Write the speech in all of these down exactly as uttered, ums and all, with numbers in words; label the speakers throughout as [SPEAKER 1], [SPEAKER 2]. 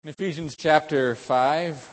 [SPEAKER 1] Ephesians chapter five.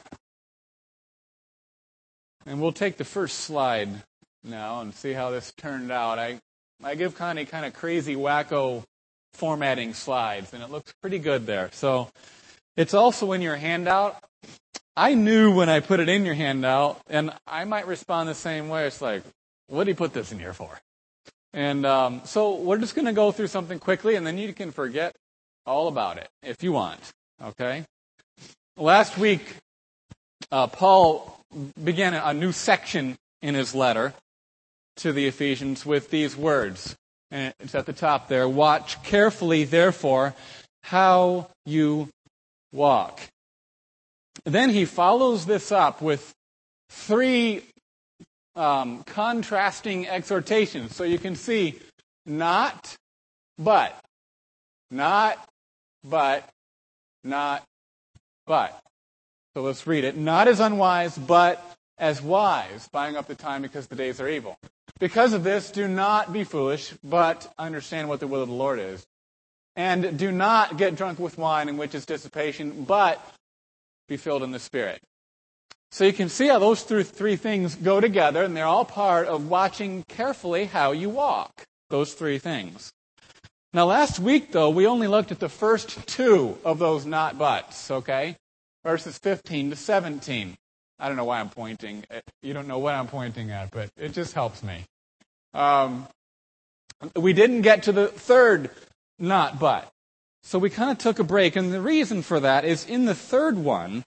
[SPEAKER 1] And we'll take the first slide now and see how this turned out. I, I give Connie kind of crazy, wacko formatting slides, and it looks pretty good there. So it's also in your handout. I knew when I put it in your handout, and I might respond the same way. It's like, what did he put this in here for? And um, so we're just going to go through something quickly, and then you can forget all about it if you want. Okay? Last week, uh, Paul began a new section in his letter to the Ephesians with these words. And it's at the top there. Watch carefully, therefore, how you walk. Then he follows this up with three um, contrasting exhortations. So you can see not, but, not, but, not, but. So let's read it. Not as unwise, but as wise, buying up the time because the days are evil. Because of this, do not be foolish, but understand what the will of the Lord is. And do not get drunk with wine, in which is dissipation, but be filled in the Spirit. So you can see how those three things go together, and they're all part of watching carefully how you walk. Those three things. Now, last week, though, we only looked at the first two of those not buts, okay? Verses fifteen to seventeen. I don't know why I'm pointing. You don't know what I'm pointing at, but it just helps me. Um, we didn't get to the third not but. So we kind of took a break, and the reason for that is in the third one,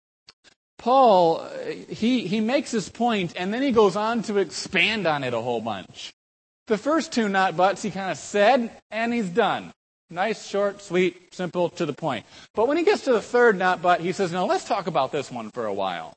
[SPEAKER 1] Paul, he, he makes his point, and then he goes on to expand on it a whole bunch. The first two not buts he kind of said, and he's done. Nice, short, sweet, simple, to the point. But when he gets to the third not but, he says, no, let's talk about this one for a while.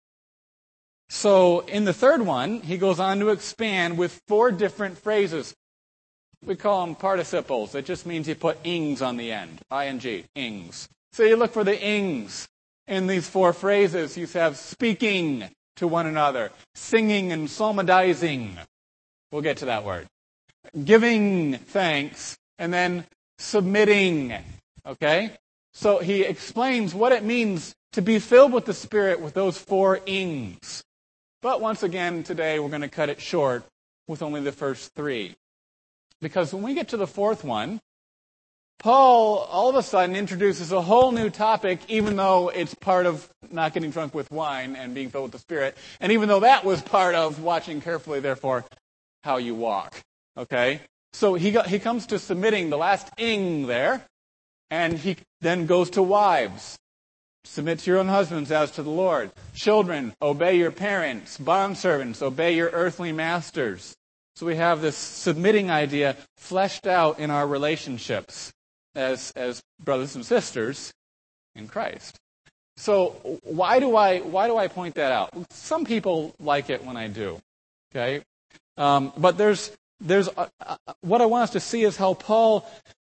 [SPEAKER 1] So in the third one, he goes on to expand with four different phrases. We call them participles. It just means you put ings on the end. I N G, ings. So you look for the ings in these four phrases. You have speaking to one another, singing and psalmodizing. We'll get to that word. Giving thanks, and then submitting. Okay? So he explains what it means to be filled with the Spirit with those four ings. But once again, today we're going to cut it short with only the first three. Because when we get to the fourth one, Paul all of a sudden introduces a whole new topic, even though it's part of not getting drunk with wine and being filled with the Spirit, and even though that was part of watching carefully, therefore, how you walk. Okay? So he got, he comes to submitting the last ing there, and he then goes to wives. Submit to your own husbands as to the Lord. Children, obey your parents. Bondservants, obey your earthly masters. So we have this submitting idea fleshed out in our relationships as, as brothers and sisters in Christ. So why do I why do I point that out? Some people like it when I do. Okay, um, but there's there's a, a, what I want us to see is how Paul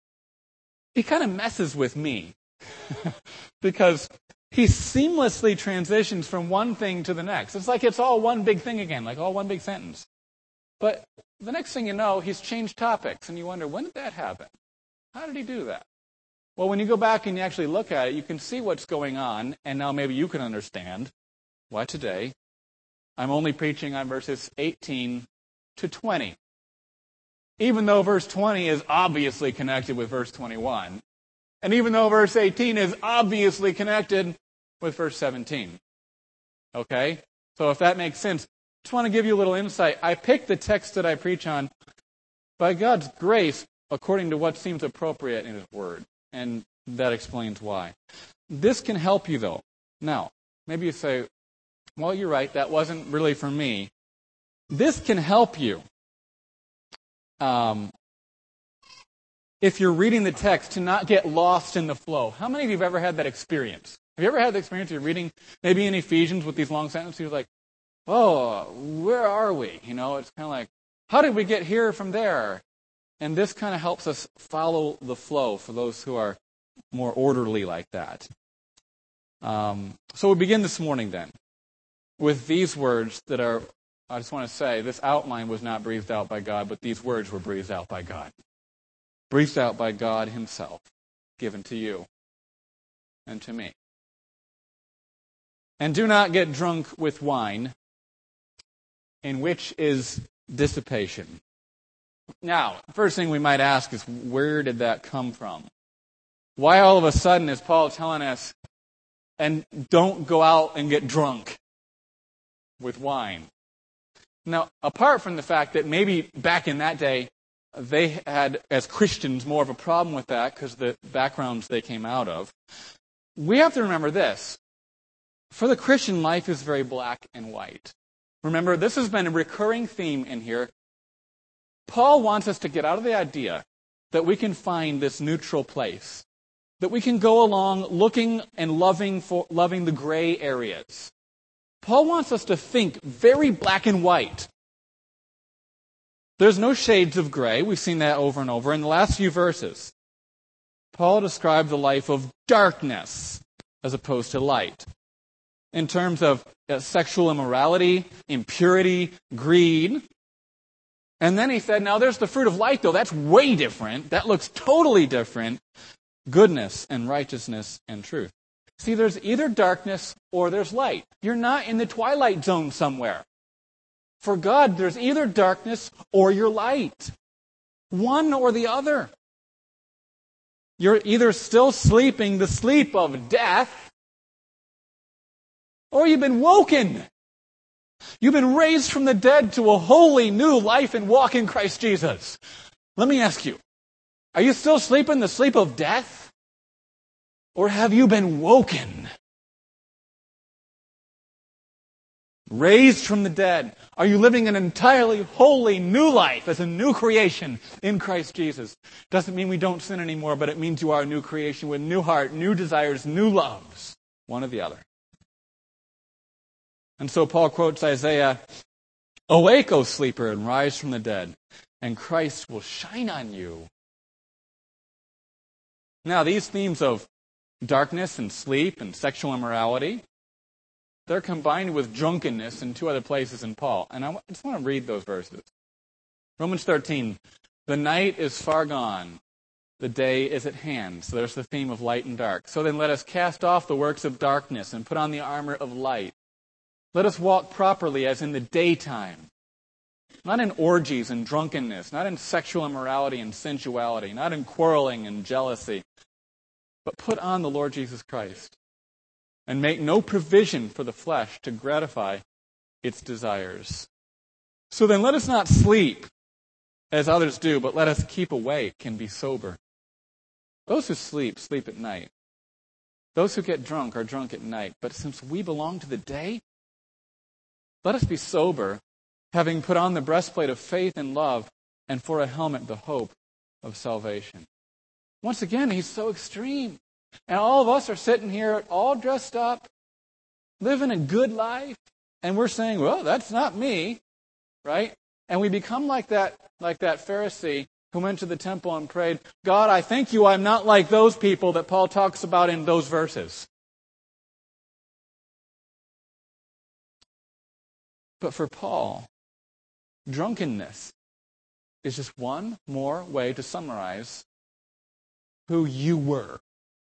[SPEAKER 1] he kind of messes with me because he seamlessly transitions from one thing to the next. It's like it's all one big thing again, like all one big sentence. But the next thing you know, he's changed topics, and you wonder, when did that happen? How did he do that? Well, when you go back and you actually look at it, you can see what's going on, and now maybe you can understand why today I'm only preaching on verses eighteen to twenty. Even though verse twenty is obviously connected with verse twenty-one, and even though verse eighteen is obviously connected with verse seventeen. Okay? So if that makes sense, just want to give you a little insight. I picked the text that I preach on by God's grace according to what seems appropriate in His Word. And that explains why. This can help you, though. Now, maybe you say, well, you're right, that wasn't really for me. This can help you um, if you're reading the text to not get lost in the flow. How many of you have ever had that experience? Have you ever had the experience of reading maybe in Ephesians with these long sentences? You're like, oh, where are we? You know, it's kind of like, how did we get here from there? And this kind of helps us follow the flow for those who are more orderly like that. Um, so we begin this morning then with these words that are, I just want to say, this outline was not breathed out by God, but these words were breathed out by God. Breathed out by God Himself, given to you and to me. And do not get drunk with wine, in which is dissipation. Now, first thing we might ask is, where did that come from? Why all of a sudden is Paul telling us, and don't go out and get drunk with wine? Now, apart from the fact that maybe back in that day, they had, as Christians, more of a problem with that because of the backgrounds they came out of, we have to remember this. For the Christian, life is very black and white. Remember, this has been a recurring theme in here. Paul wants us to get out of the idea that we can find this neutral place, that we can go along looking and loving for loving the gray areas. Paul wants us to think very black and white. There's no shades of gray. We've seen that over and over. In the last few verses, Paul describes the life of darkness as opposed to light. In terms of uh, sexual immorality, impurity, greed. And then he said, now there's the fruit of light, though. That's way different. That looks totally different. Goodness and righteousness and truth. See, there's either darkness or there's light. You're not in the twilight zone somewhere. For God, there's either darkness or you're light. One or the other. You're either still sleeping the sleep of death, or you've been woken. You've been raised from the dead to a holy new life and walk in Christ Jesus. Let me ask you, are you still sleeping the sleep of death? Or have you been woken? Raised from the dead. Are you living an entirely holy new life as a new creation in Christ Jesus? Doesn't mean we don't sin anymore, but it means you are a new creation with new heart, new desires, new loves. One or the other. And so Paul quotes Isaiah, "Awake, O sleeper, and rise from the dead, and Christ will shine on you." Now, these themes of darkness and sleep and sexual immorality, they're combined with drunkenness in two other places in Paul. And I just want to read those verses. Romans thirteen, "The night is far gone, the day is at hand." So there's the theme of light and dark. "So then let us cast off the works of darkness and put on the armor of light. Let us walk properly as in the daytime, not in orgies and drunkenness, not in sexual immorality and sensuality, not in quarreling and jealousy, but put on the Lord Jesus Christ, and make no provision for the flesh to gratify its desires. So then let us not sleep as others do, but let us keep awake and be sober. Those who sleep, sleep at night. Those who get drunk are drunk at night. But since we belong to the day, let us be sober, having put on the breastplate of faith and love, and for a helmet the hope of salvation." Once again, he's so extreme. And all of us are sitting here all dressed up, living a good life, and we're saying, well, that's not me, right? And we become like that, like that Pharisee who went to the temple and prayed, "God, I thank you I'm not like those people that Paul talks about in those verses." But for Paul, drunkenness is just one more way to summarize who you were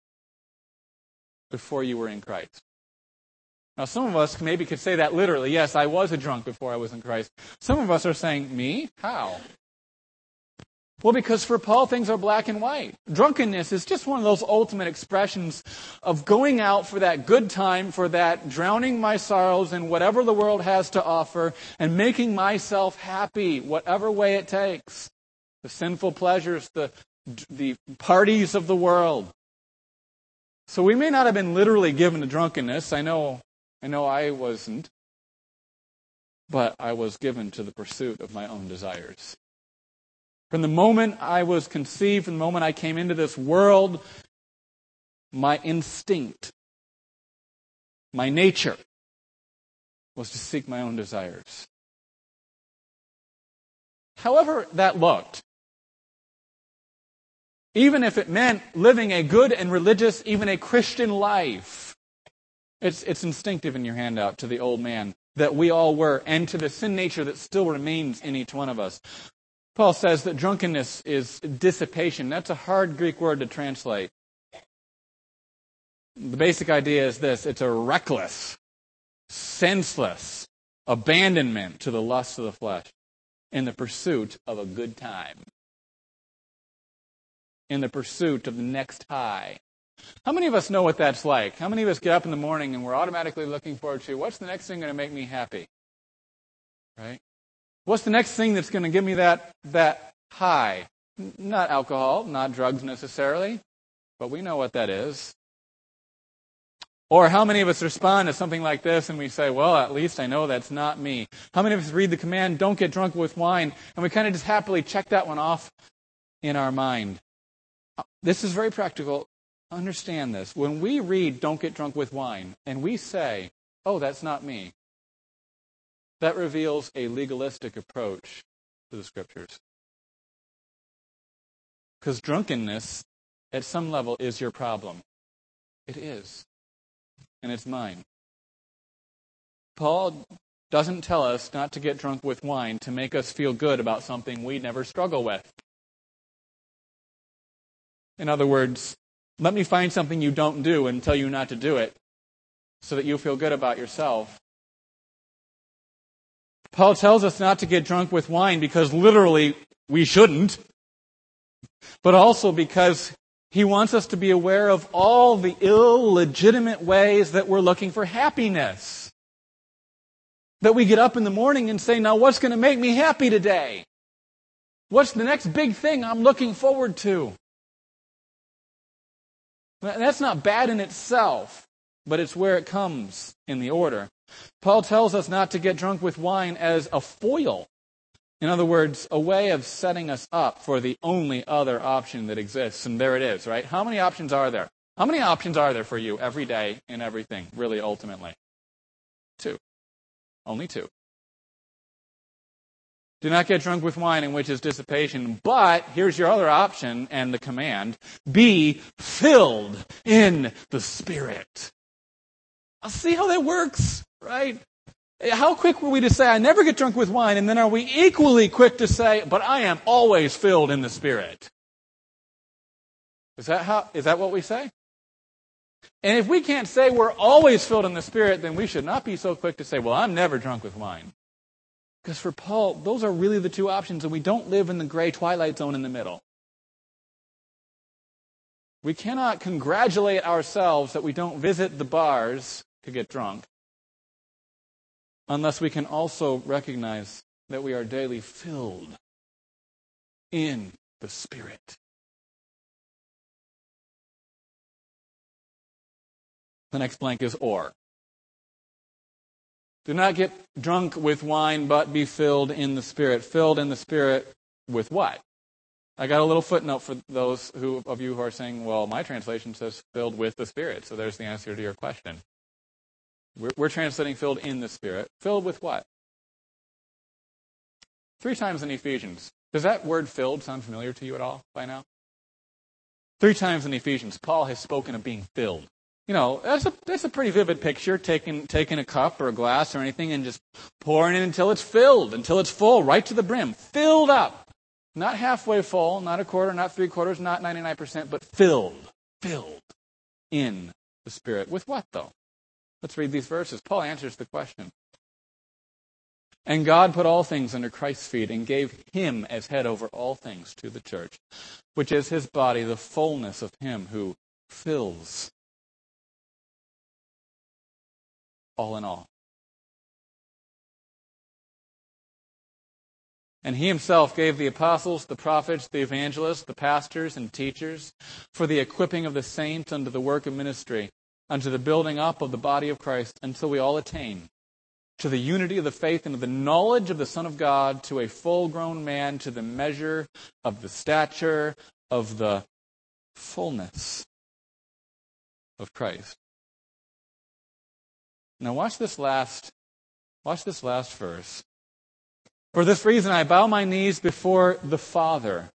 [SPEAKER 1] before you were in Christ. Now, some of us maybe could say that literally. Yes, I was a drunk before I was in Christ. Some of us are saying, me? How? Well, because for Paul, things are black and white. Drunkenness is just one of those ultimate expressions of going out for that good time, for that drowning my sorrows in whatever the world has to offer, and making myself happy, whatever way it takes. The sinful pleasures, the, the parties of the world. So we may not have been literally given to drunkenness. I know, I know I wasn't. But I was given to the pursuit of my own desires. From the moment I was conceived, from the moment I came into this world, my instinct, my nature, was to seek my own desires. However that looked, even if it meant living a good and religious, even a Christian life, it's, it's instinctive in your handout to the old man that we all were, and to the sin nature that still remains in each one of us. Paul says that drunkenness is dissipation. That's a hard Greek word to translate. The basic idea is this: it's a reckless senseless abandonment to the lusts of the flesh in the pursuit of a good time, in the pursuit of the next high. How many of us know what that's like? How many of us get up in the morning and we're automatically looking forward to, what's the next thing going to make me happy? Right? What's the next thing that's going to give me that that high? Not alcohol, not drugs necessarily, but we know what that is. Or how many of us respond to something like this and we say, well, at least I know that's not me. How many of us read the command, don't get drunk with wine, and we kind of just happily check that one off in our mind? This is very practical. Understand this. When we read, don't get drunk with wine, and we say, oh, that's not me, that reveals a legalistic approach to the Scriptures. Because drunkenness, at some level, is your problem. It is. And it's mine. Paul doesn't tell us not to get drunk with wine to make us feel good about something we never struggle with. In other words, let me find something you don't do and tell you not to do it so that you feel good about yourself. Paul tells us not to get drunk with wine because literally we shouldn't, but also because he wants us to be aware of all the illegitimate ways that we're looking for happiness. That we get up in the morning and say, now what's going to make me happy today? What's the next big thing I'm looking forward to? That's not bad in itself, but it's where it comes in the order. Paul tells us not to get drunk with wine as a foil. In other words, a way of setting us up for the only other option that exists. And there it is, right? How many options are there? How many options are there for you every day in everything, really, ultimately? Two. Only two. Do not get drunk with wine, in which is dissipation. But here's your other option and the command. Be filled in the Spirit. I'll see how that works, right? How quick were we to say, I never get drunk with wine, and then are we equally quick to say, but I am always filled in the Spirit? Is that how? Is that what we say? And if we can't say we're always filled in the Spirit, then we should not be so quick to say, well, I'm never drunk with wine. Because for Paul, those are really the two options, and we don't live in the gray twilight zone in the middle. We cannot congratulate ourselves that we don't visit the bars to get drunk, unless we can also recognize that we are daily filled in the Spirit. The next blank is or. Do not get drunk with wine, but be filled in the Spirit. Filled in the Spirit with what? I got a little footnote for those who of you who are saying, well, my translation says filled with the Spirit. So there's the answer to your question. We're, we're translating filled in the Spirit. Filled with what? Three times in Ephesians. Does that word filled sound familiar to you at all by now? Three times in Ephesians, Paul has spoken of being filled. You know, that's a that's a pretty vivid picture, taking taking a cup or a glass or anything and just pouring it until it's filled, until it's full, right to the brim. Filled up. Not halfway full, not a quarter, not three quarters, not ninety-nine percent, but filled. Filled in the Spirit. With what, though? Let's read these verses. Paul answers the question. And God put all things under Christ's feet and gave him as head over all things to the church, which is his body, the fullness of him who fills all in all. And he himself gave the apostles, the prophets, the evangelists, the pastors, and teachers for the equipping of the saints unto the work of ministry, unto the building up of the body of Christ, until we all attain to the unity of the faith and of the knowledge of the Son of God, to a full-grown man, to the measure of the stature of the fullness of Christ. Now watch this last, watch this last verse. For this reason I bow my knees before the Father,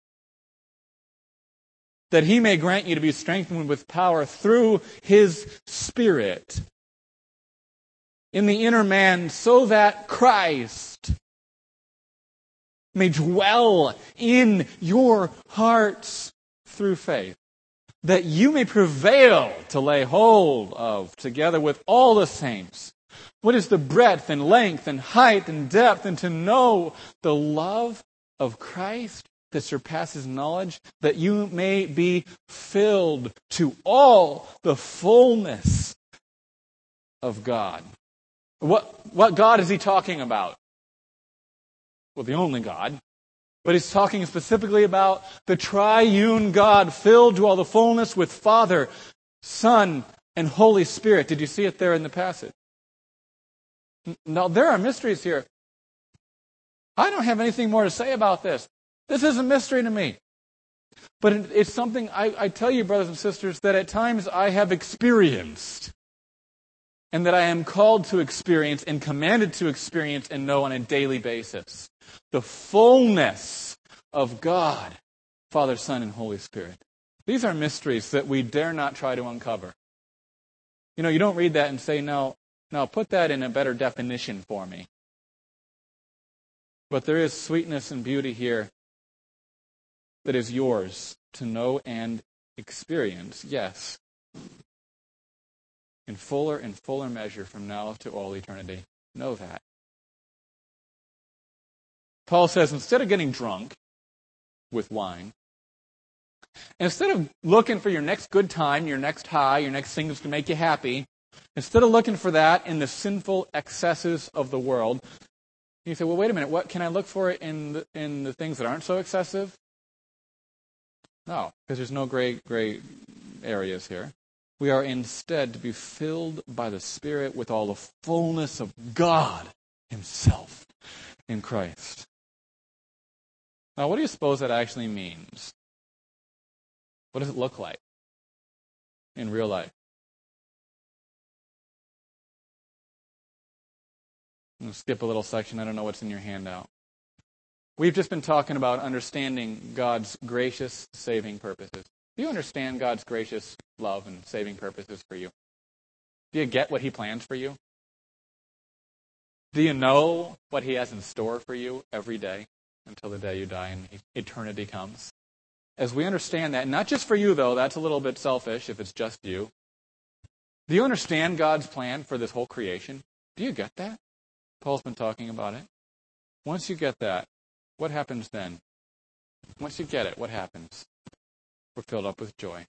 [SPEAKER 1] that he may grant you to be strengthened with power through his Spirit in the inner man, so that Christ may dwell in your hearts through faith, that you may prevail to lay hold of, together with all the saints, What is the breadth and length and height and depth, and to know the love of Christ that surpasses knowledge, that you may be filled to all the fullness of God. What, what God is he talking about? Well, the only God. But he's talking specifically about the triune God filled to all the fullness with Father, Son, and Holy Spirit. Did you see it there in the passage? Now, there are mysteries here. I don't have anything more to say about this. This is a mystery to me. But it's something, I, I tell you, brothers and sisters, that at times I have experienced. And that I am called to experience and commanded to experience and know on a daily basis. The fullness of God, Father, Son, and Holy Spirit. These are mysteries that we dare not try to uncover. You know, you don't read that and say, no, no, put that in a better definition for me. But there is sweetness and beauty here that is yours to know and experience, yes, in fuller and fuller measure from now to all eternity. Know that. Paul says, instead of getting drunk with wine, instead of looking for your next good time, your next high, your next thing that's going to make you happy, instead of looking for that in the sinful excesses of the world, you say, well, wait a minute, what can I look for in the, in the things that aren't so excessive? No, because there's no gray, gray areas here. We are instead to be filled by the Spirit with all the fullness of God Himself in Christ. Now, what do you suppose that actually means? What does it look like in real life? I'm going to skip a little section. I don't know what's in your handout. We've just been talking about understanding God's gracious saving purposes. Do you understand God's gracious love and saving purposes for you? Do you get what He plans for you? Do you know what He has in store for you every day until the day you die and eternity comes? As we understand that, not just for you though, that's a little bit selfish if it's just you. Do you understand God's plan for this whole creation? Do you get that? Paul's been talking about it. Once you get that, what happens then? Once you get it, what happens? We're filled up with joy.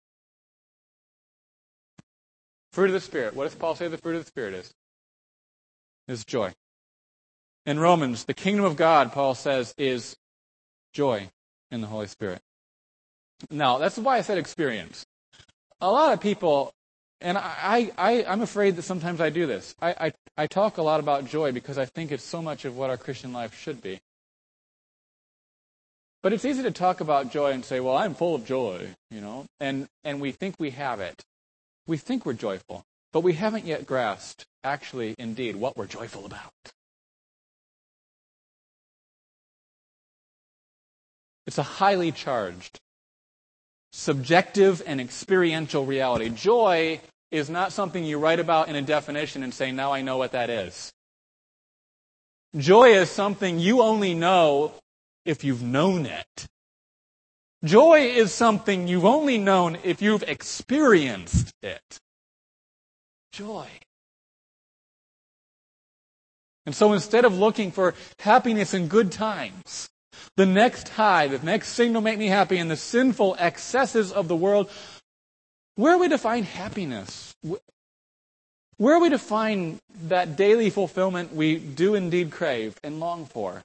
[SPEAKER 1] Fruit of the Spirit. What does Paul say the fruit of the Spirit is? Is joy. In Romans, the kingdom of God, Paul says, is joy in the Holy Spirit. Now, that's why I said experience. A lot of people, and I, I, I'm afraid that sometimes I do this. I, I, I talk a lot about joy because I think it's so much of what our Christian life should be. But it's easy to talk about joy and say, well, I'm full of joy, you know, and, and we think we have it. We think we're joyful, but we haven't yet grasped, actually, indeed, what we're joyful about. It's a highly charged, subjective and experiential reality. Joy is not something you write about in a definition and say, now I know what that is. Joy is something you only know if you've known it. Joy is something you've only known if you've experienced it. Joy. And so instead of looking for happiness in good times, the next high, the next thing to make me happy in the sinful excesses of the world, where are we to find happiness? Where are we to find that daily fulfillment we do indeed crave and long for?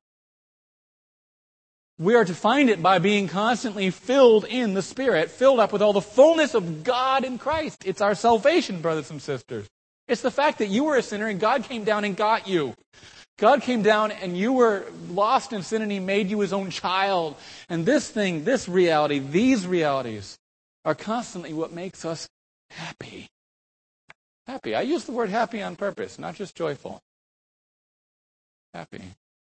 [SPEAKER 1] We are to find it by being constantly filled in the Spirit, filled up with all the fullness of God in Christ. It's our salvation, brothers and sisters. It's the fact that you were a sinner and God came down and got you. God came down and you were lost in sin and He made you His own child. And this thing, this reality, these realities are constantly what makes us happy. Happy. I use the word happy on purpose, not just joyful. Happy.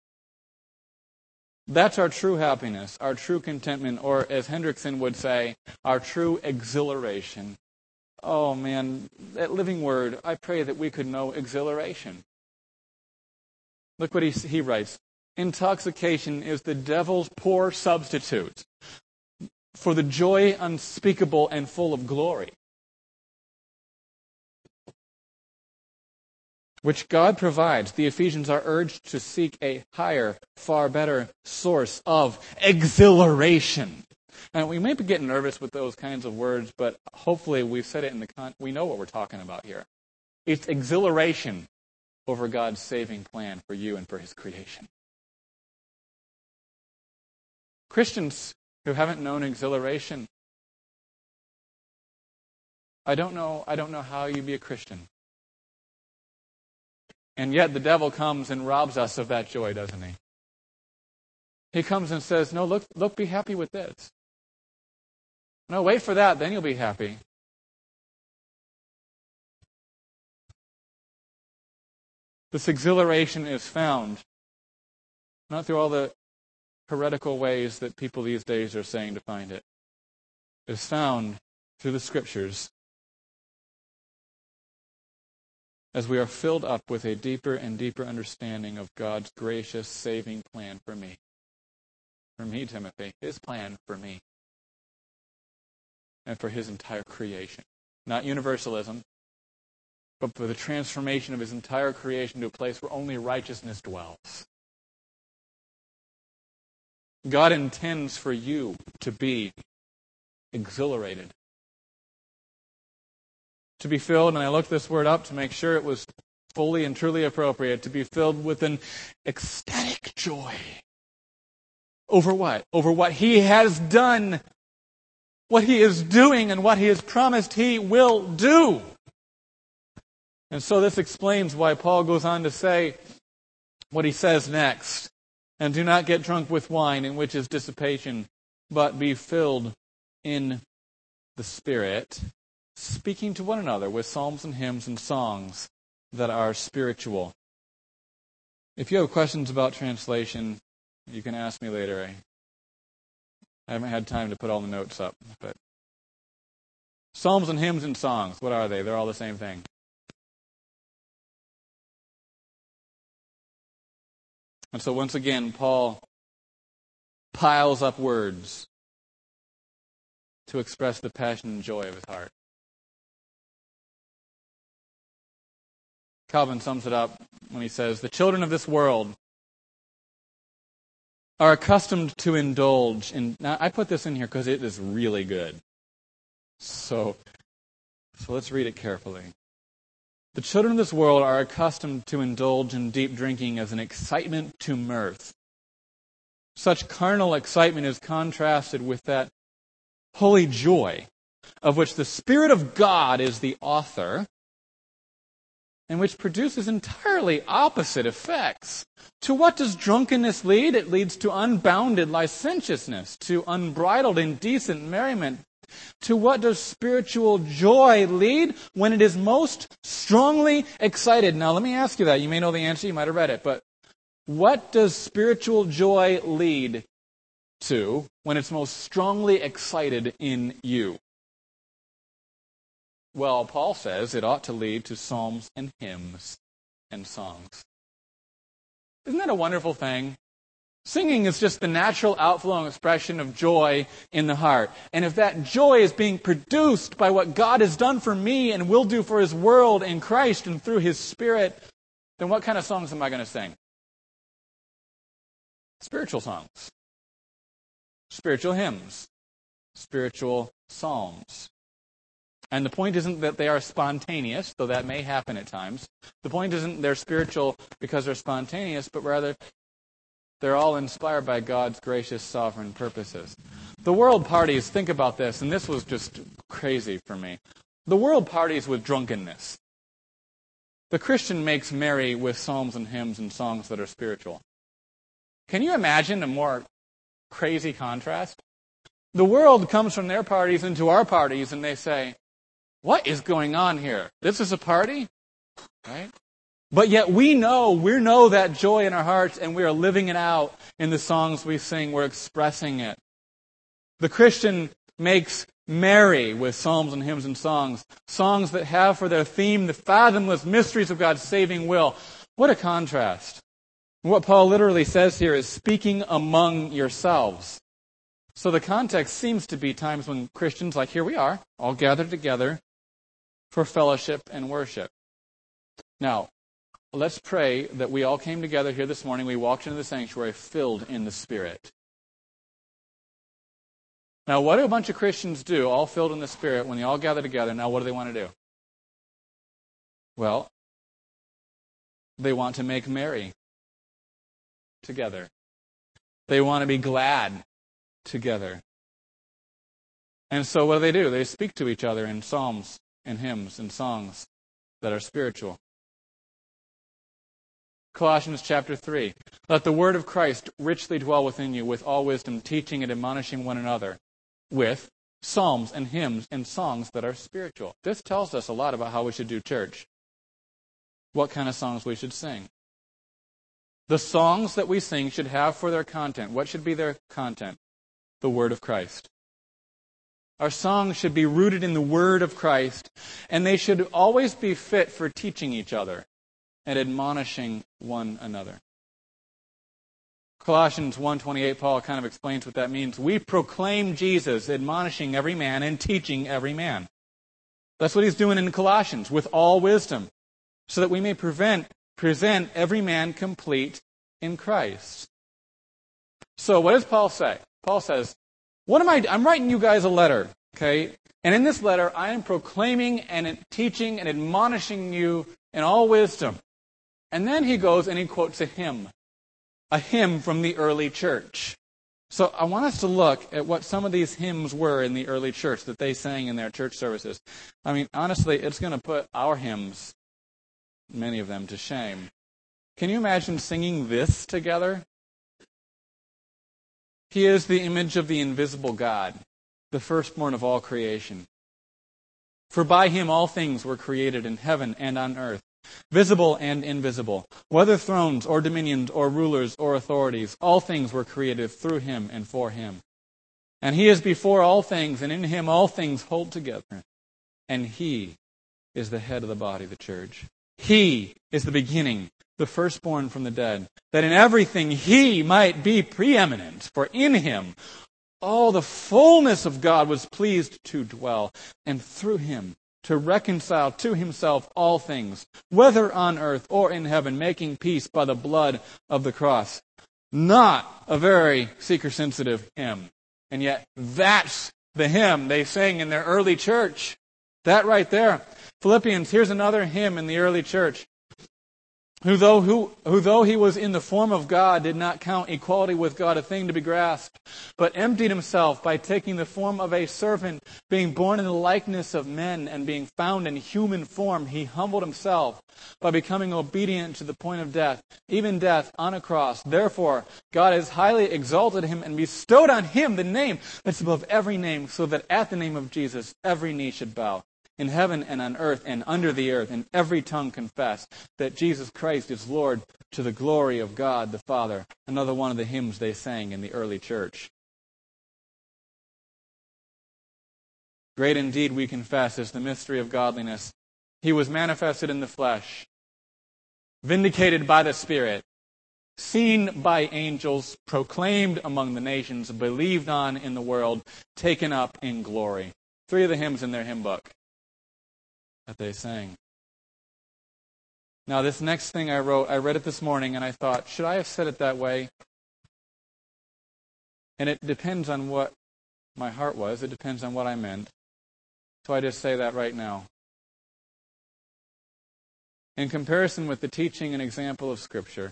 [SPEAKER 1] That's our true happiness, our true contentment, or as Hendrickson would say, our true exhilaration. Oh man, that living word, I pray that we could know exhilaration. Look what he, he writes. Intoxication is the devil's poor substitute for the joy unspeakable and full of glory. which God provides, the Ephesians are urged to seek a higher, far better source of exhilaration. And we may be getting nervous with those kinds of words, but hopefully we've said it in the con- we know what we're talking about here. It's exhilaration over God's saving plan for you and for His creation. Christians who haven't known exhilaration, I don't know, I don't know how you be a Christian. And yet the devil comes and robs us of that joy, doesn't he? He comes and says, no, look, look, be happy with this. No, wait for that, then you'll be happy. This exhilaration is found not through all the heretical ways that people these days are saying to find it. It is found through the Scriptures as we are filled up with a deeper and deeper understanding of God's gracious saving plan for me. For me, Timothy, His plan for me. And for His entire creation. Not universalism, but for the transformation of His entire creation to a place where only righteousness dwells. God intends for you to be exhilarated. To be filled, and I looked this word up to make sure it was fully and truly appropriate, to be filled with an ecstatic joy. Over what? Over what He has done, what He is doing, and what He has promised He will do. And so this explains why Paul goes on to say what he says next. And do not get drunk with wine, in which is dissipation, but be filled in the Spirit, speaking to one another with psalms and hymns and songs that are spiritual. If you have questions about translation, you can ask me later. I haven't had time to put all the notes up. But psalms and hymns and songs, what are they? They're all the same thing. And so once again, Paul piles up words to express the passion and joy of his heart. Calvin sums it up when he says, the children of this world are accustomed to indulge in... Now, I put this in here because it is really good. So, so let's read it carefully. The children of this world are accustomed to indulge in deep drinking as an excitement to mirth. Such carnal excitement is contrasted with that holy joy of which the Spirit of God is the author and which produces entirely opposite effects. To what does drunkenness lead? It leads to unbounded licentiousness, to unbridled indecent merriment. To what does spiritual joy lead? When it is most strongly excited. Now let me ask you that. You may know the answer, you might have read it, but what does spiritual joy lead to when it's most strongly excited in you? Well, Paul says it ought to lead to psalms and hymns and songs. Isn't that a wonderful thing? Singing is just the natural outflowing expression of joy in the heart. And if that joy is being produced by what God has done for me and will do for His world in Christ and through His Spirit, then what kind of songs am I going to sing? Spiritual songs. Spiritual hymns. Spiritual psalms. And the point isn't that they are spontaneous, though that may happen at times. The point isn't they're spiritual because they're spontaneous, but rather they're all inspired by God's gracious sovereign purposes. The world parties, think about this, and this was just crazy for me. The world parties with drunkenness. The Christian makes merry with psalms and hymns and songs that are spiritual. Can you imagine a more crazy contrast? The world comes from their parties into our parties, and they say, what is going on here? This is a party? Right? But yet we know, we know that joy in our hearts, and we are living it out in the songs we sing. We're expressing it. The Christian makes merry with psalms and hymns and songs, songs that have for their theme the fathomless mysteries of God's saving will. What a contrast. What Paul literally says here is speaking among yourselves. So the context seems to be times when Christians, like here we are, all gathered together for fellowship and worship. Now, let's pray that we all came together here this morning. We walked into the sanctuary filled in the Spirit. Now, what do a bunch of Christians do, all filled in the Spirit, when they all gather together? Now, what do they want to do? Well, they want to make merry together. They want to be glad together. And so what do they do? They speak to each other in psalms and hymns and songs that are spiritual. Colossians chapter three. Let the word of Christ richly dwell within you with all wisdom, teaching and admonishing one another with psalms and hymns and songs that are spiritual. This tells us a lot about how we should do church. What kind of songs we should sing. The songs that we sing should have for their content. What should be their content? The word of Christ. Our songs should be rooted in the word of Christ, and they should always be fit for teaching each other and admonishing one another. Colossians one twenty-eight, Paul kind of explains what that means. We proclaim Jesus, admonishing every man and teaching every man. That's what he's doing in Colossians, with all wisdom, so that we may prevent, present every man complete in Christ. So what does Paul say? Paul says, what am I, I'm writing you guys a letter, okay? And in this letter, I am proclaiming and teaching and admonishing you in all wisdom. And then he goes and he quotes a hymn, a hymn from the early church. So I want us to look at what some of these hymns were in the early church that they sang in their church services. I mean, honestly, it's going to put our hymns, many of them, to shame. Can you imagine singing this together? He is the image of the invisible God, the firstborn of all creation. For by him all things were created in heaven and on earth, visible and invisible, whether thrones or dominions or rulers or authorities, all things were created through him and for him. And he is before all things, and in him all things hold together. And he is the head of the body, the church. He is the beginning, the firstborn from the dead, that in everything he might be preeminent. For in him all the fullness of God was pleased to dwell, and through him to reconcile to himself all things, whether on earth or in heaven, making peace by the blood of the cross. Not a very seeker-sensitive hymn. And yet that's the hymn they sang in their early church. That right there. Philippians, here's another hymn in the early church. Who though, who, who though he was in the form of God, did not count equality with God a thing to be grasped, but emptied himself by taking the form of a servant, being born in the likeness of men, and being found in human form, he humbled himself by becoming obedient to the point of death, even death on a cross. Therefore, God has highly exalted him and bestowed on him the name that's above every name, so that at the name of Jesus every knee should bow, in heaven and on earth and under the earth, and every tongue confess that Jesus Christ is Lord, to the glory of God the Father. Another one of the hymns they sang in the early church. Great indeed, we confess, is the mystery of godliness. He was manifested in the flesh, vindicated by the Spirit, seen by angels, proclaimed among the nations, believed on in the world, taken up in glory. Three of the hymns in their hymn book that they sang. Now, this next thing I wrote, I read it this morning, and I thought, should I have said it that way? And it depends on what my heart was. It depends on what I meant. So I just say that right now. In comparison with the teaching and example of Scripture,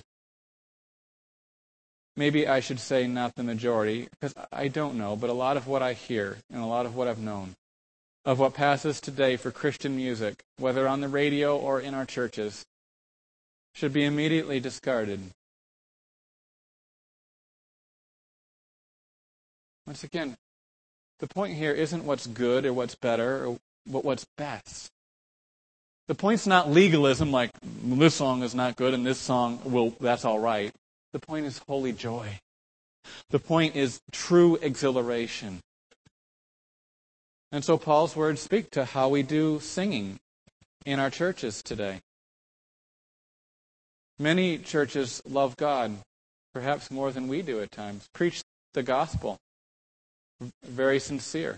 [SPEAKER 1] maybe I should say not the majority, because I don't know, but a lot of what I hear and a lot of what I've known of what passes today for Christian music, whether on the radio or in our churches, should be immediately discarded. Once again, the point here isn't what's good or what's better, or what's best. The point's not legalism, like this song is not good and this song, well, that's all right. The point is holy joy. The point is true exhilaration. And so Paul's words speak to how we do singing in our churches today. Many churches love God, perhaps more than we do at times. Preach the gospel, very sincere.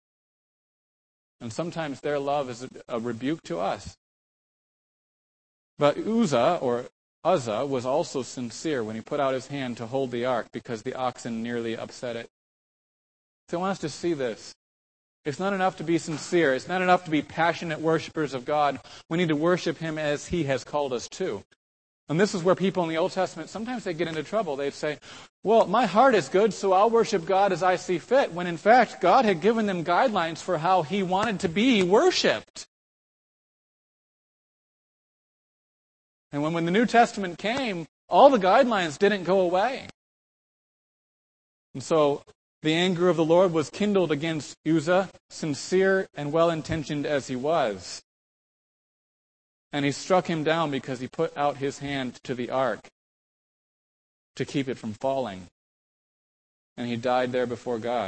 [SPEAKER 1] And sometimes their love is a rebuke to us. But Uzzah, or Uzzah, was also sincere when he put out his hand to hold the ark because the oxen nearly upset it. So I want us to see this. It's not enough to be sincere. It's not enough to be passionate worshipers of God. We need to worship Him as He has called us to. And this is where people in the Old Testament, sometimes they get into trouble. They say, well, my heart is good, so I'll worship God as I see fit. When in fact, God had given them guidelines for how He wanted to be worshipped. And when, when the New Testament came, all the guidelines didn't go away. And so the anger of the Lord was kindled against Uzzah, sincere and well-intentioned as he was. And He struck him down because he put out his hand to the ark to keep it from falling. And he died there before God.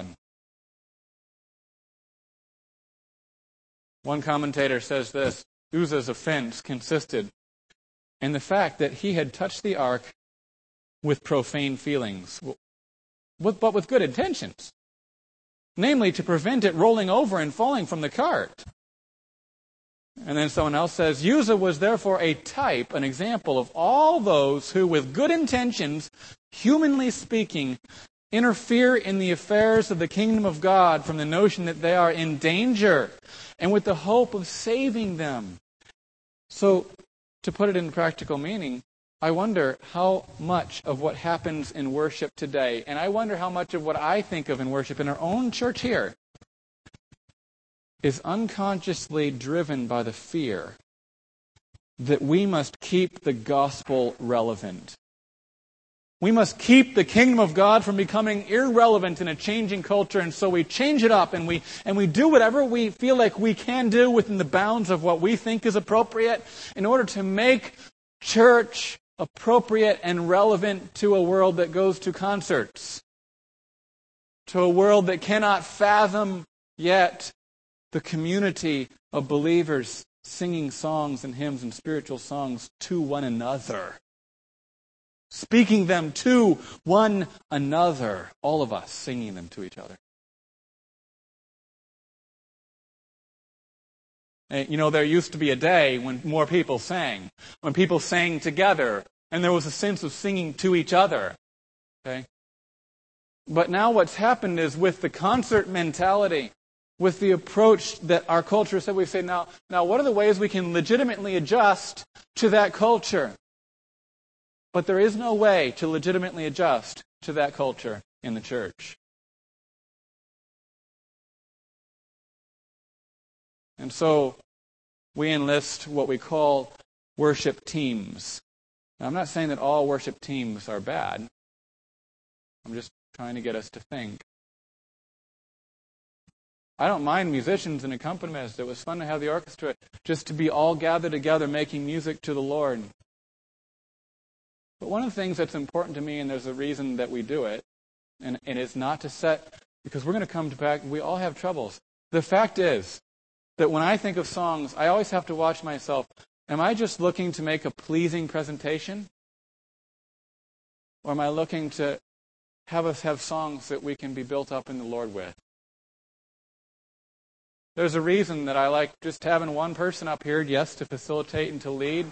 [SPEAKER 1] One commentator says this: Uzzah's offense consisted in the fact that he had touched the ark with profane feelings, but with good intentions, namely to prevent it rolling over and falling from the cart. And then someone else says, Uzzah was therefore a type, an example of all those who, with good intentions, humanly speaking, interfere in the affairs of the kingdom of God from the notion that they are in danger and with the hope of saving them. So, to put it in practical meaning, I wonder how much of what happens in worship today, and I wonder how much of what I think of in worship in our own church here, is unconsciously driven by the fear that we must keep the gospel relevant. We must keep the kingdom of God from becoming irrelevant in a changing culture, and so we change it up and we and we do whatever we feel like we can do within the bounds of what we think is appropriate in order to make church appropriate and relevant to a world that goes to concerts, to a world that cannot fathom yet the community of believers singing songs and hymns and spiritual songs to one another. Speaking them to one another. All of us singing them to each other. And, you know, there used to be a day when more people sang. When people sang together. And there was a sense of singing to each other. Okay? But now what's happened is with the concert mentality, with the approach that our culture said, we say, now, now what are the ways we can legitimately adjust to that culture? But there is no way to legitimately adjust to that culture in the church. And so we enlist what we call worship teams. Now, I'm not saying that all worship teams are bad. I'm just trying to get us to think. I don't mind musicians and accompanists. It was fun to have the orchestra, just to be all gathered together making music to the Lord. But one of the things that's important to me, and there's a reason that we do it, and it is not to set, because we're going to come to back, we all have troubles. The fact is that when I think of songs, I always have to watch myself. Am I just looking to make a pleasing presentation? Or am I looking to have us have songs that we can be built up in the Lord with? There's a reason that I like just having one person up here, yes, to facilitate and to lead.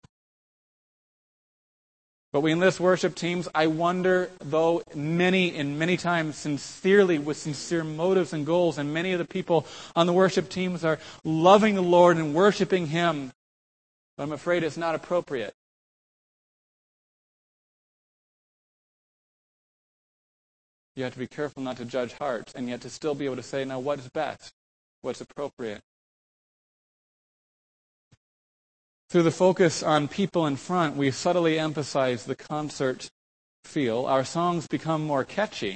[SPEAKER 1] But we enlist worship teams. I wonder, though, many and many times sincerely, with sincere motives and goals, and many of the people on the worship teams are loving the Lord and worshiping Him. But I'm afraid it's not appropriate. You have to be careful not to judge hearts, and yet to still be able to say, now, what is best? What's appropriate? Through the focus on people in front, we subtly emphasize the concert feel. Our songs become more catchy,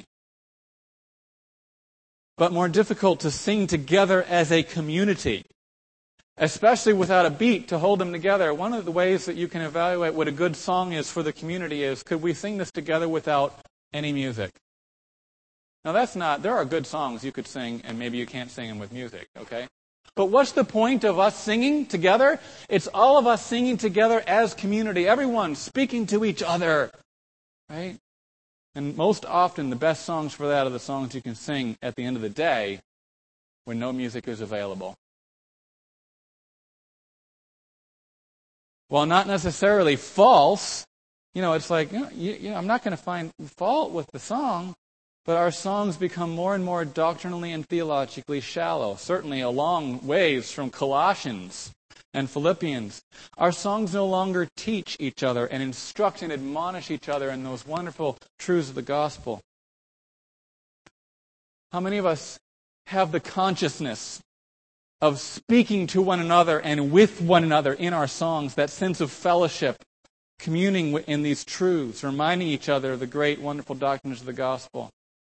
[SPEAKER 1] but more difficult to sing together as a community, especially without a beat to hold them together. One of the ways that you can evaluate what a good song is for the community is, could we sing this together without any music? Now that's not, there are good songs you could sing and maybe you can't sing them with music, okay? But what's the point of us singing together? It's all of us singing together as community. Everyone speaking to each other, right? And most often the best songs for that are the songs you can sing at the end of the day when no music is available. while not necessarily false, you know, it's like, you know, you, you know I'm not going to find fault with the song, but our songs become more and more doctrinally and theologically shallow, certainly a long ways from Colossians and Philippians. Our songs no longer teach each other and instruct and admonish each other in those wonderful truths of the gospel. How many of us have the consciousness of speaking to one another and with one another in our songs, that sense of fellowship, communing in these truths, reminding each other of the great, wonderful doctrines of the gospel?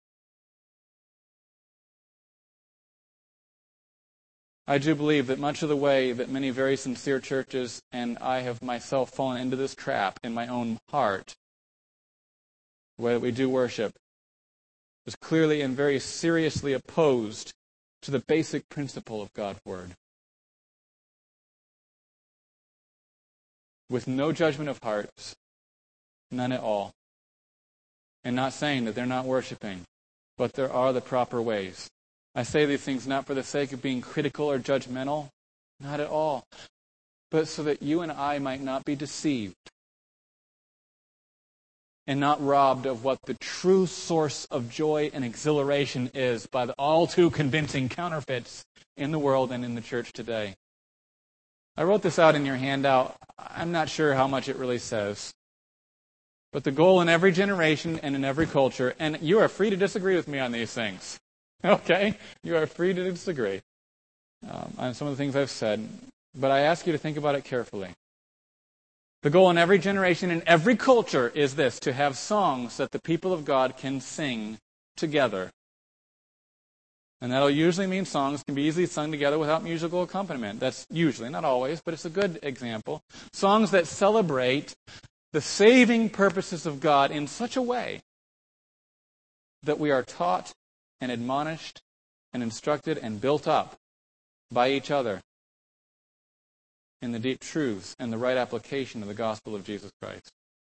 [SPEAKER 1] I do believe that much of the way that many very sincere churches, and I have myself fallen into this trap in my own heart, the way that we do worship, is clearly and very seriously opposed to the basic principle of God's Word. With no judgment of hearts, none at all. And not saying that they're not worshiping, but there are the proper ways. I say these things not for the sake of being critical or judgmental, not at all, but so that you and I might not be deceived and not robbed of what the true source of joy and exhilaration is by the all too convincing counterfeits in the world and in the church today. I wrote this out in your handout. I'm not sure how much it really says. But the goal in every generation and in every culture, and you are free to disagree with me on these things. Okay? You are free to disagree um, on some of the things I've said, but I ask you to think about it carefully. The goal in every generation and every culture is this, to have songs that the people of God can sing together. And that'll usually mean songs can be easily sung together without musical accompaniment. That's usually, not always, but it's a good example. Songs that celebrate the saving purposes of God in such a way that we are taught and admonished and instructed and built up by each other in the deep truths and the right application of the gospel of Jesus Christ.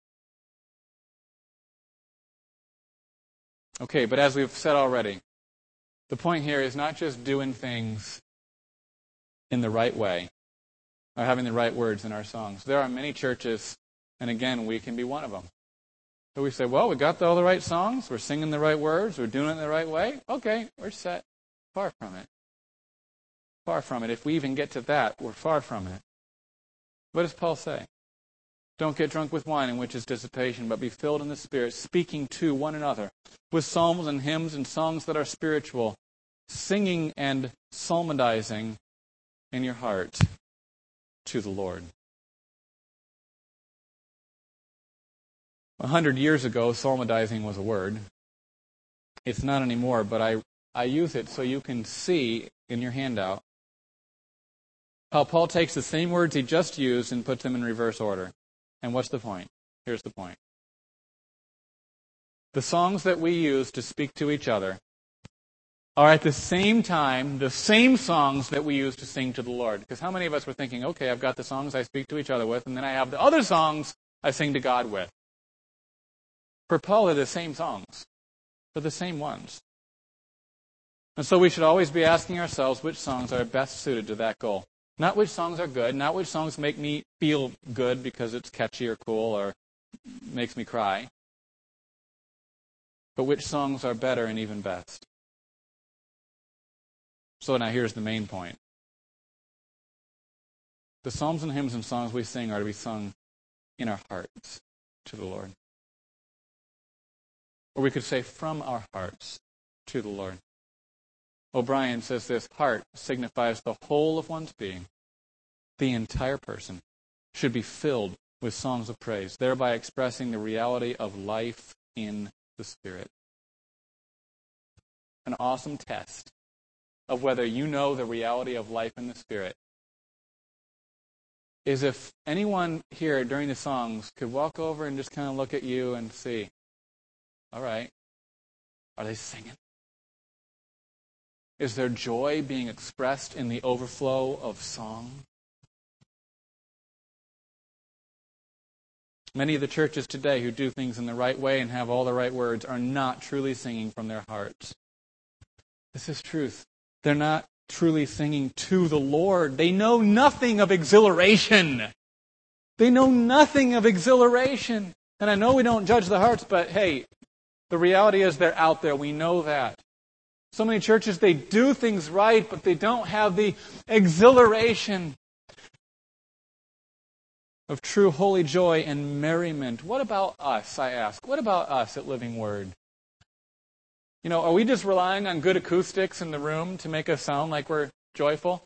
[SPEAKER 1] Okay, but as we've said already, the point here is not just doing things in the right way or having the right words in our songs. There are many churches, and again, we can be one of them. So we say, well, we got all the right songs, we're singing the right words, we're doing it in the right way. Okay, we're set. Far from it. Far from it. If we even get to that, we're far from it. What does Paul say? Don't get drunk with wine, in which is dissipation, but be filled in the Spirit, speaking to one another with psalms and hymns and songs that are spiritual, singing and psalmodizing in your heart to the Lord. A hundred years ago, psalmodizing was a word. It's not anymore, but I, I use it so you can see in your handout how Paul takes the same words he just used and puts them in reverse order. And what's the point? Here's the point. The songs that we use to speak to each other are at the same time the same songs that we use to sing to the Lord. Because how many of us were thinking, okay, I've got the songs I speak to each other with, and then I have the other songs I sing to God with. For Paul, they're the same songs. They're the same ones. And so we should always be asking ourselves which songs are best suited to that goal. Not which songs are good, not which songs make me feel good because it's catchy or cool or makes me cry, but which songs are better and even best. So now here's the main point. The psalms and hymns and songs we sing are to be sung in our hearts to the Lord. Or we could say from our hearts to the Lord. O'Brien says this, heart signifies the whole of one's being. The entire person should be filled with songs of praise, thereby expressing the reality of life in the Spirit. An awesome test of whether you know the reality of life in the Spirit is if anyone here during the songs could walk over and just kind of look at you and see, all right, are they singing? Is there joy being expressed in the overflow of song? Many of the churches today who do things in the right way and have all the right words are not truly singing from their hearts. This is truth. They're not truly singing to the Lord. They know nothing of exhilaration. They know nothing of exhilaration. And I know we don't judge the hearts, but hey, the reality is they're out there. We know that. So many churches, they do things right, but they don't have the exhilaration of true holy joy and merriment. What about us, I ask? What about us at Living Word? You know, are we just relying on good acoustics in the room to make us sound like we're joyful?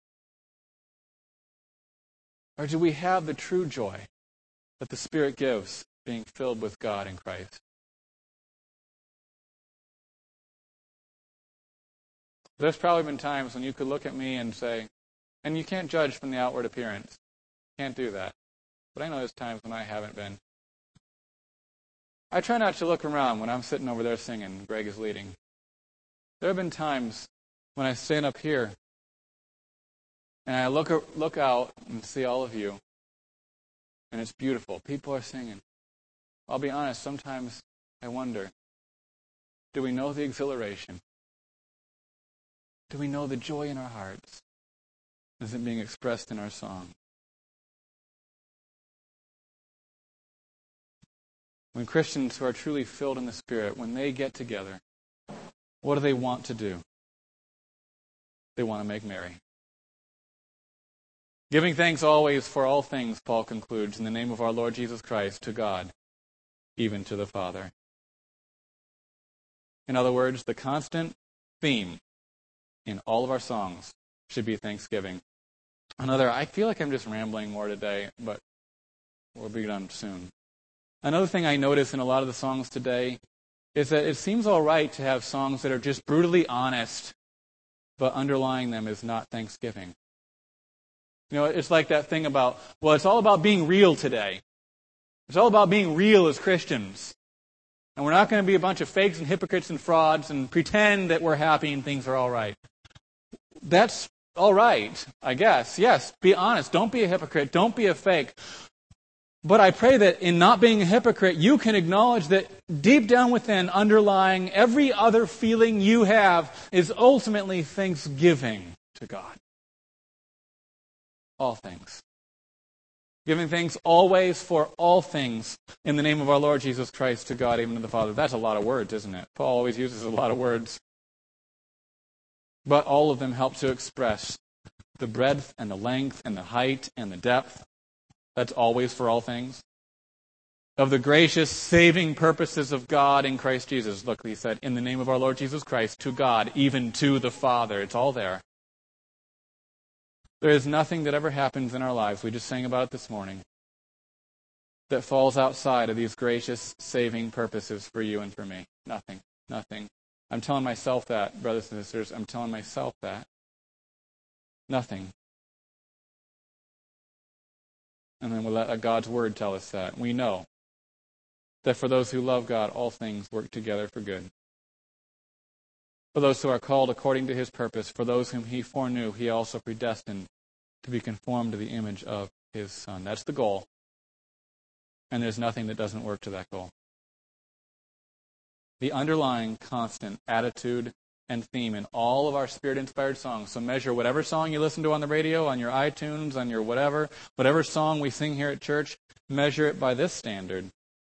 [SPEAKER 1] Or do we have the true joy that the Spirit gives, being filled with God in Christ? There's probably been times when you could look at me and say, and you can't judge from the outward appearance. Can't do that. But I know there's times when I haven't been. I try not to look around when I'm sitting over there singing and Greg is leading. There have been times when I stand up here and I look look out and see all of you, and it's beautiful. People are singing. I'll be honest, sometimes I wonder, do we know the exhilaration? Do we know the joy in our hearts? Is it being expressed in our song? When Christians who are truly filled in the Spirit, when they get together, what do they want to do? They want to make merry. Giving thanks always for all things, Paul concludes, in the name of our Lord Jesus Christ, to God, even to the Father. In other words, the constant theme in all of our songs should be thanksgiving. Another, I feel like I'm just rambling more today, but we'll be done soon. Another thing I notice in a lot of the songs today is that it seems all right to have songs that are just brutally honest, but underlying them is not thanksgiving. You know, it's like that thing about, well, it's all about being real today. It's all about being real as Christians. And we're not going to be a bunch of fakes and hypocrites and frauds and pretend that we're happy and things are all right. That's all right, I guess. Yes, be honest. Don't be a hypocrite. Don't be a fake. But I pray that in not being a hypocrite, you can acknowledge that deep down within, underlying every other feeling you have is ultimately thanksgiving to God. All things. Giving thanks always for all things in the name of our Lord Jesus Christ to God, even to the Father. That's a lot of words, isn't it? Paul always uses a lot of words. But all of them help to express the breadth and the length and the height and the depth. That's always for all things. Of the gracious, saving purposes of God in Christ Jesus. Look, he said, in the name of our Lord Jesus Christ, to God, even to the Father. It's all there. There is nothing that ever happens in our lives, we just sang about it this morning, that falls outside of these gracious, saving purposes for you and for me. Nothing. Nothing. I'm telling myself that, brothers and sisters. I'm telling myself that. Nothing. And then we'll let God's Word tell us that. We know that for those who love God, all things work together for good. For those who are called according to His purpose, for those whom He foreknew, He also predestined to be conformed to the image of His Son. That's the goal. And there's nothing that doesn't work to that goal. The underlying constant attitude and theme in all of our Spirit-inspired songs. So measure whatever song you listen to on the radio, on your iTunes, on your whatever, whatever song we sing here at church, measure it by this standard,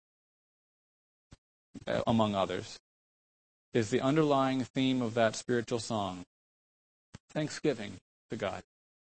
[SPEAKER 1] among others. Is the underlying theme of that spiritual song thanksgiving to God.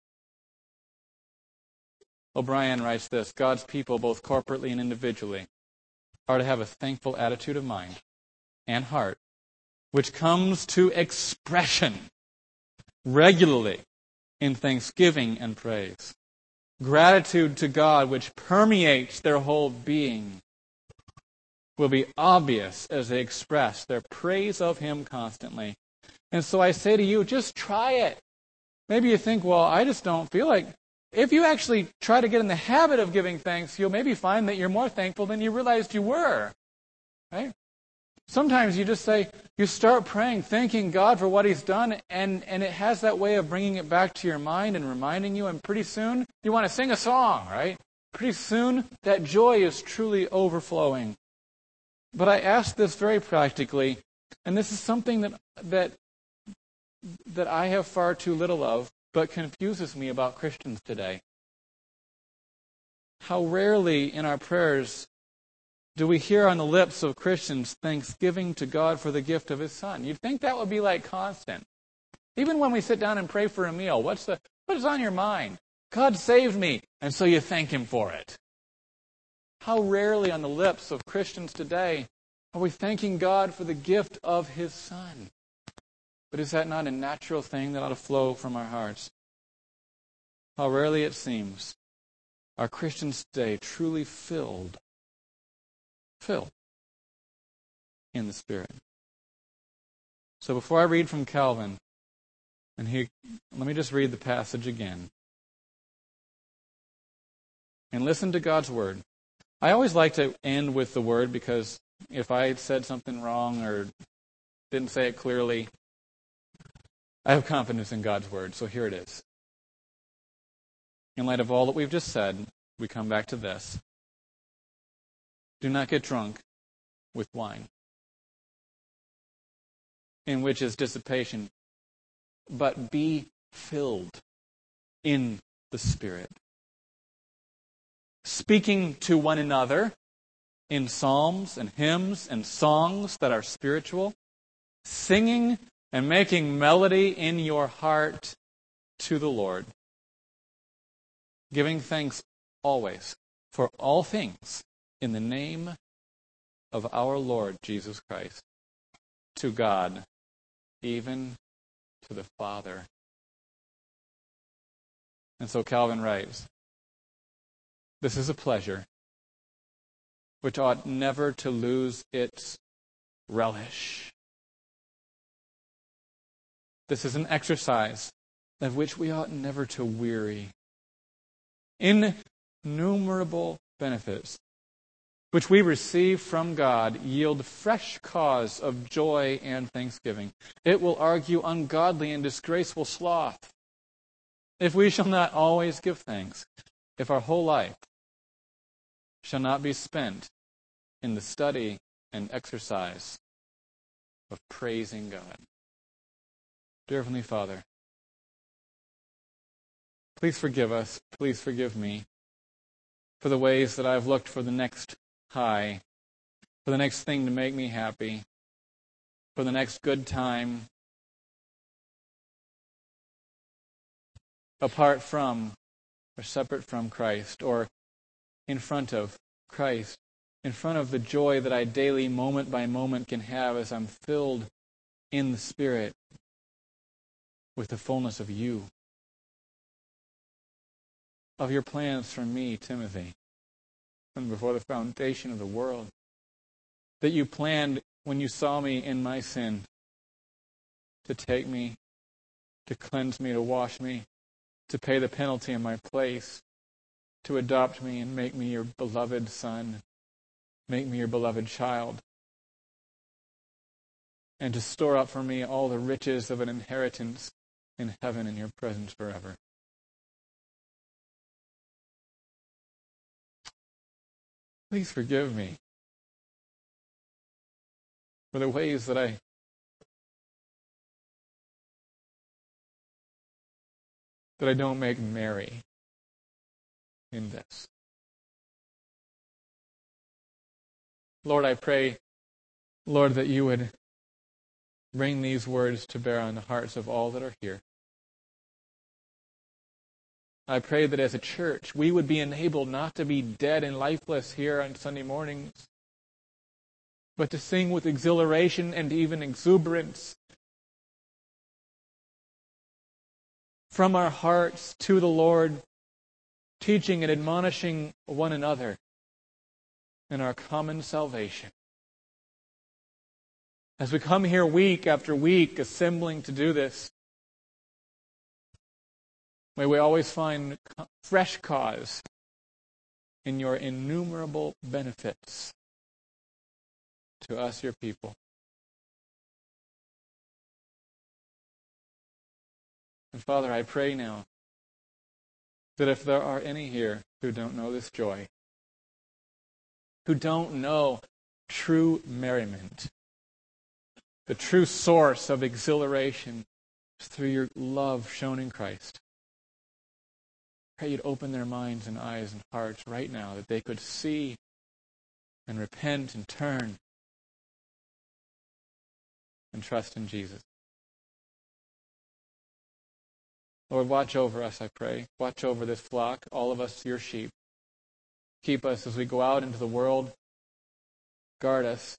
[SPEAKER 1] O'Brien writes this, God's people, both corporately and individually, are to have a thankful attitude of mind and heart, which comes to expression regularly in thanksgiving and praise. Gratitude to God, which permeates their whole being, will be obvious as they express their praise of Him constantly. And so I say to you, just try it. Maybe you think, well, I just don't feel like... If you actually try to get in the habit of giving thanks, you'll maybe find that you're more thankful than you realized you were. Right? Sometimes you just say, you start praying, thanking God for what He's done, and, and it has that way of bringing it back to your mind and reminding you, and pretty soon you want to sing a song, right? Pretty soon that joy is truly overflowing. But I ask this very practically, and this is something that that that I have far too little of, but confuses me about Christians today. how rarely in our prayers do we hear on the lips of Christians thanksgiving to God for the gift of His Son? You'd think that would be like constant. Even when we sit down and pray for a meal, what's the what is on your mind? God saved me, and so you thank Him for it. How rarely on the lips of Christians today are we thanking God for the gift of His Son? But is that not a natural thing that ought to flow from our hearts? How rarely it seems are Christians today truly filled, filled in the Spirit. So before I read from Calvin, and he, let me just read the passage again. And listen to God's Word. I always like to end with the Word because if I said something wrong or didn't say it clearly, I have confidence in God's Word, so here it is. In light of all that we've just said, we come back to this. Do not get drunk with wine, in which is dissipation, but be filled in the Spirit, speaking to one another in psalms and hymns and songs that are spiritual, singing and making melody in your heart to the Lord, giving thanks always for all things in the name of our Lord Jesus Christ, to God, even to the Father. And so Calvin writes, this is a pleasure which ought never to lose its relish. This is an exercise of which we ought never to weary. Innumerable benefits which we receive from God yield fresh cause of joy and thanksgiving. It will argue ungodly and disgraceful sloth if we shall not always give thanks, if our whole life shall not be spent in the study and exercise of praising God. Dear Heavenly Father, please forgive us, please forgive me for the ways that I've looked for the next high, for the next thing to make me happy, for the next good time, apart from or separate from Christ, or in front of Christ, in front of the joy that I daily, moment by moment, can have as I'm filled in the Spirit with the fullness of you, of your plans for me, Timothy, from before the foundation of the world, that you planned when you saw me in my sin to take me, to cleanse me, to wash me, to pay the penalty in my place, to adopt me and make me your beloved son, make me your beloved child, and to store up for me all the riches of an inheritance in heaven in your presence forever. Please forgive me for the ways that I that I don't make merry in this. Lord, I pray, Lord, that you would bring these words to bear on the hearts of all that are here. I pray that as a church, we would be enabled not to be dead and lifeless here on Sunday mornings, but to sing with exhilaration and even exuberance from our hearts to the Lord, teaching and admonishing one another in our common salvation. As we come here week after week, assembling to do this, may we always find fresh cause in your innumerable benefits to us, your people. And Father, I pray now that if there are any here who don't know this joy, who don't know true merriment, the true source of exhilaration is through your love shown in Christ, Pray you'd open their minds and eyes and hearts right now, that they could see and repent and turn and trust in Jesus. Lord, watch over us, I pray. Watch over this flock, all of us, your sheep. Keep us as we go out into the world. Guard us.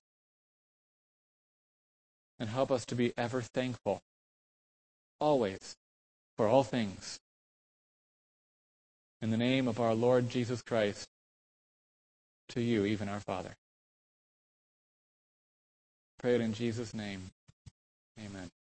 [SPEAKER 1] And help us to be ever thankful, always, for all things. In the name of our Lord Jesus Christ, to you, even our Father. Pray it in Jesus' name. Amen.